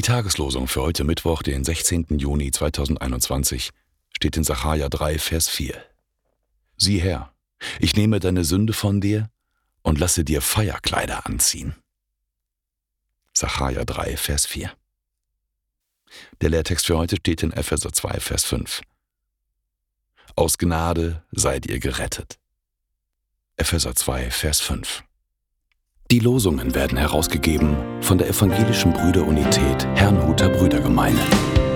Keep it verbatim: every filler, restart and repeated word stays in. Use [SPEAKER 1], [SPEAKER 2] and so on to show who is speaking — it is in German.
[SPEAKER 1] Tageslosung für heute Mittwoch, den sechzehnten Juni zweitausendeinundzwanzig, steht in Sacharja drei, Vers vier. Sieh her, ich nehme deine Sünde von dir und lasse dir Feierkleider anziehen. Sacharja drei, Vers vier. Der Lehrtext für heute steht in Epheser zwei, Vers fünf. Aus Gnade seid ihr gerettet. Epheser zwei, Vers fünf. Die Losungen werden herausgegeben von der Evangelischen Brüderunität Herrnhuter Brüdergemeine.